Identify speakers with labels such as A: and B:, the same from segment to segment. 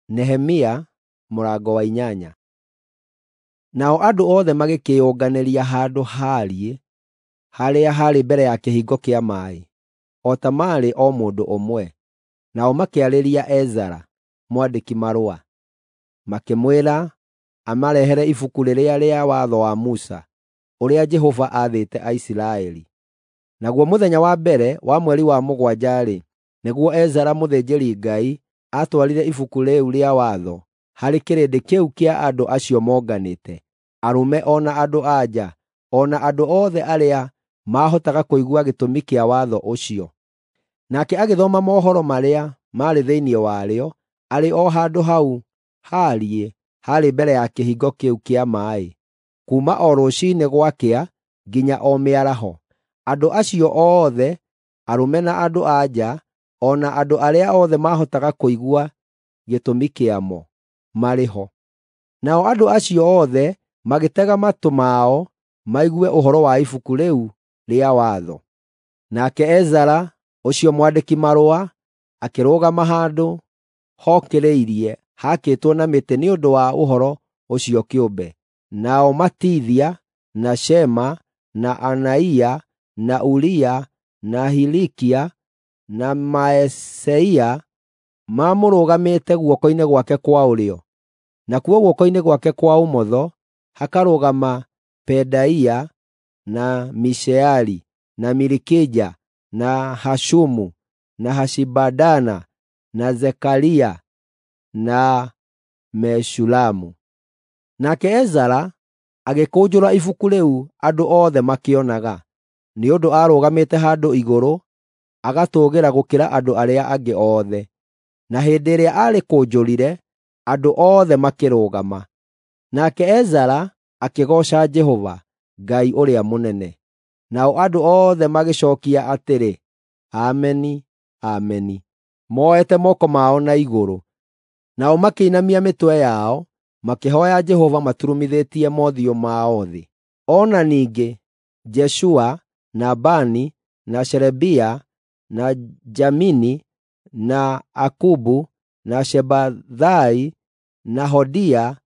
A: Nehemia mũrango wa 8. Nao andũ othe magĩkĩyũnganĩria handũ hariĩ harĩa harĩ mbere ya kĩhingo kĩa maaĩ, o ta maarĩ o mũndũ ũmwe. Nao makĩarĩria Ezara mwandĩki marũa, makĩmwĩra amarehere ibuku rĩrĩa rĩa watho wa Musa, ũrĩa Jehova aathĩte Aisiraeli. Naguo mũthenya wa mbere wa mweri wa 7-rĩ, nĩguo Ezara mũthĩnjĩri-Ngai aatwarire ibuku rĩu rĩa watho harĩ kĩrĩndĩ kĩu kĩa andũ acio monganĩte, arũme o na andũ-a-nja, o na andũ othe arĩa maahotaga kũigua gĩtũmi kĩa watho ũcio. Nake agĩthoma mohoro marĩa maarĩ thĩinĩ warĩo, arĩ o handũ hau hariĩ harĩ mbere ya kĩhingo kĩu kĩa maaĩ, kuuma o rũciinĩ gwakĩa nginya o mĩaraho. Andũ acio othe, arũme na andũ-a-nja, o na andũ arĩa othe maahotaga kũigua gĩtũmi kĩamo, marĩ ho. Nao andũ acio othe magĩtega matũ mao maigue ũhoro wa ibuku rĩu rĩa watho. Nake Ezara, ũcio mwandĩki-marũa, akĩrũgama handũ hokĩrĩirie haakĩtwo na mĩtĩ nĩ ũndũ wa ũhoro ũcio kĩũmbe. Nao Matithia, na Shema, na Anaia, na Uria, na Hilikia, na Maeseia mamũrũgamĩte guoko-inĩ gwake kwa ũrĩo, nakuo guoko-inĩ gwake kwa ũmotho hakarũgama Pedaia, na Misheali, na Milikija, na Hashumu, na Hashibadana, na Zekaria, na Meshulamu. Nake Ezara agĩkũnjũra ibuku rĩu andũ othe makĩonaga, nĩ ũndũ aarũgamĩte handũ igũrũ agatũũgĩra gũkĩra andũ arĩa angĩ othe. Na hĩndĩ ĩrĩa arĩkũnjũrire, andũ othe makĩrũgama. Nake Ezara akĩgooca Jehova, Ngai ũrĩa mũnene. Nao andũ othe magĩcookia atĩrĩ, Ameni, Ameni, moete moko mao na igũrũ. Nao makĩinamia mĩtwe yao, makĩhooya Jehova maturumithĩtie mothiũ mao thĩ. O na ningĩ, Jeshua, na Bani, na Sherebia, na Jamini, na Akubu, na Shebathai, na Hodia,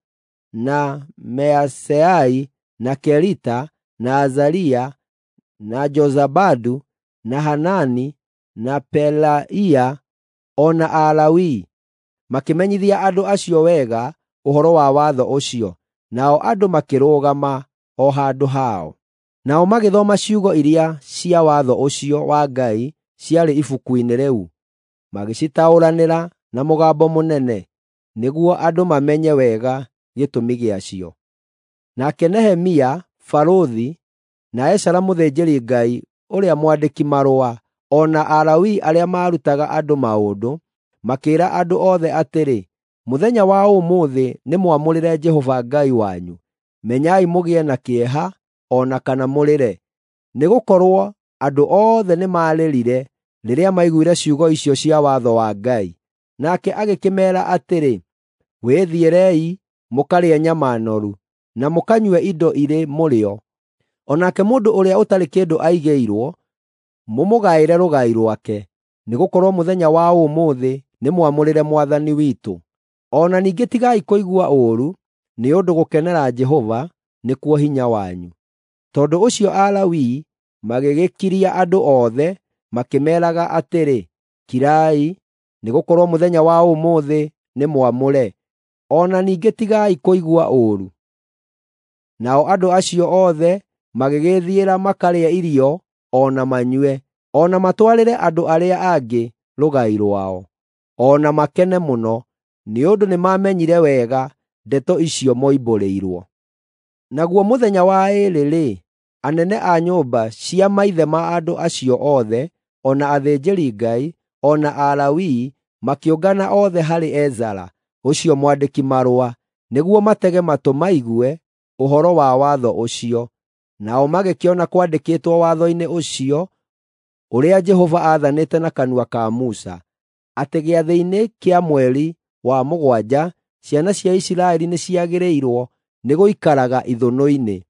A: na Measeai, na Kelita, na Azaria, na Jozabadu, na Hanani, na Pelaia, o na Alawii, makĩmenyithia andũ acio wega ũhoro wa watho ũcio. Nao andũ makĩrũgama o handũ hao. Nao magĩthoma ciugo iria cia watho ũcio wa Ngai ciarĩ ibuku-inĩ rĩu, magĩcitaũranĩra na mũgambo mũnene, nĩguo andũ mamenye wega gĩtũmi gĩacio. Nake Nehemia barũthi, na Ezara mũthĩnjĩri-Ngai ũrĩa mwandĩki-marũa, o na Alawii arĩa maarutaga andũ maũndũ, makĩĩra andũ othe atĩrĩ, mũthenya wa ũmũthĩ nĩmwamũrĩre Jehova Ngai wanyu. Menyai mũgĩe na kĩeha o na kana mũrĩre, nĩgũkorwo andũ othe nĩmarĩrire rĩrĩa maiguire ciugo icio cia watho wa Ngai. Nake agĩkĩmeera atĩrĩ, wĩthiĩrei mũkarĩe nyama noru, na mũkanyue indo irĩ mũrĩo. O nake mũndũ ũrĩa ũtarĩ kĩndũ aigĩirwo, mũmũgaĩre rũgai rwake, nĩgũkorwo mũthenya wa ũmũthĩ nĩmwamũrĩre Mwathani witũ. O na ningĩ tigai kũigua ũũru, nĩ ũndũ gũkenera Jehova nĩkuo hinya wanyu. Tondũ ũcio Alawii magĩgĩkiria andũ othe, makĩmeeraga atĩrĩ, kirai, nĩgũkorwo mũthenya wa ũmũthĩ nĩ mwamũre. O na ningĩ tigai kũigua ũũru. Nao andũ acio othe magĩgĩthiĩra makarĩa irio o na manyue, o na matwarĩre andũ arĩa angĩ rũgai rwao, o na makene mũno, nĩ ũndũ nĩmamenyire wega ndeto icio moimbũrĩirwo. Naguo mũthenya wa ĩĩrĩ-rĩ, anene a nyũmba cia maithe ma andũ acio othe, o na athĩnjĩri-Ngai, o na Alawii, makĩũngana othe harĩ Ezara, ũcio mwandĩki-marũa, nĩguo matege matũ maigue ũhoro wa watho ũcio. Nao magĩkĩona kwandĩkĩtwo watho-inĩ ũcio, ũrĩa Jehova aathanĩte na kanua ka Musa, atĩ gĩathĩ-inĩ kĩa mweri wa 7 ciana cia Isiraeli nĩciagĩrĩirwo nĩ gũikaraga ithũnũ-inĩ,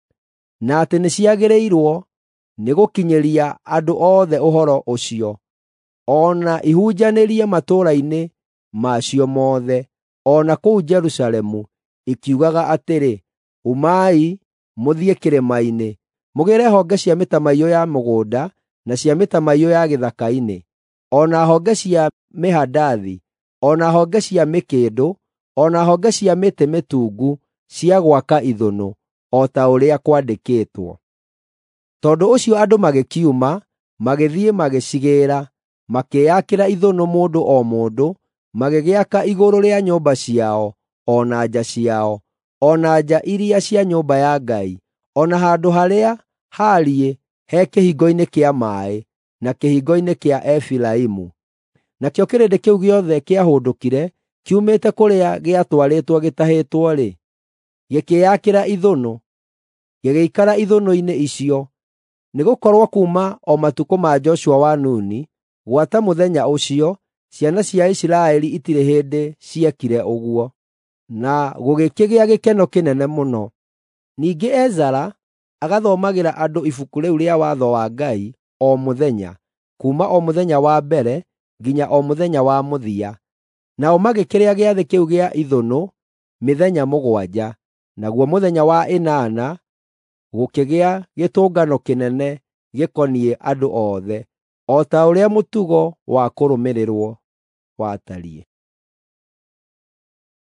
A: na atĩ nĩciagĩrĩirwo nĩ gũkinyĩria andũ othe ũhoro ũcio, o na ihunjanĩrie matũũra-inĩ macio mothe, o na kũu Jerusalemu, ikiugaga atĩrĩ, umai mũthiĩ kĩrĩma-inĩ, mũgĩre honge cia mĩtamaiyũ ya mũgũnda na cia mĩtamaiyũ ya gĩthaka-inĩ, o na honge cia mĩhandathi, o na honge cia mĩkĩndũ, o na honge cia mĩtĩ mĩtungu cia gwaka ithũnũ, o ta ũrĩa kwandĩkĩtwo. Tondũ ũcio andũ magĩkiuma, magĩthiĩ magĩcigĩra, makĩyakĩra ithũnũ mũndũ o mũndũ, magĩgĩaka igũrũ rĩa nyũmba ciao, o na nja ciao, o na nja iria cia nyũmba ya Ngai, o na handũ harĩa haariĩ he kĩhingo-inĩ kĩa maaĩ, na kĩhingo-inĩ kĩa Efiraimu. Nakĩo kĩrĩndĩ kĩu gĩothe kĩahũndũkire kiumĩte kũrĩa gĩatwarĩtwo gĩtahĩtwo-rĩ, gĩkĩyakĩra ithũnũ, gĩgĩikara ithũnũ-inĩ icio, nĩgũkorwo kuuma o matukũ ma Joshua wa Nuni, gwata mũthenya ũcio, ciana cia Isiraeli itirĩ hĩndĩ ciekire ũguo. Na gũgĩkĩgĩa gĩkeno kĩnene mũno. Ningĩ Ezara agathomagĩra andũ ibuku rĩu rĩa watho wa Ngai o mũthenya, kuuma o mũthenya wa mbere nginya o mũthenya wa mũthia. Nao magĩkĩrĩa gĩathĩ kĩu gĩa ithũnũ mĩthenya mũgwanja, naguo mũthenya wa ĩnana gũkĩgĩa gĩtũngano kĩnene gĩkoniĩ andũ othe, o ta ũrĩa mũtugo wa kũrũmĩrĩrwo watariĩ.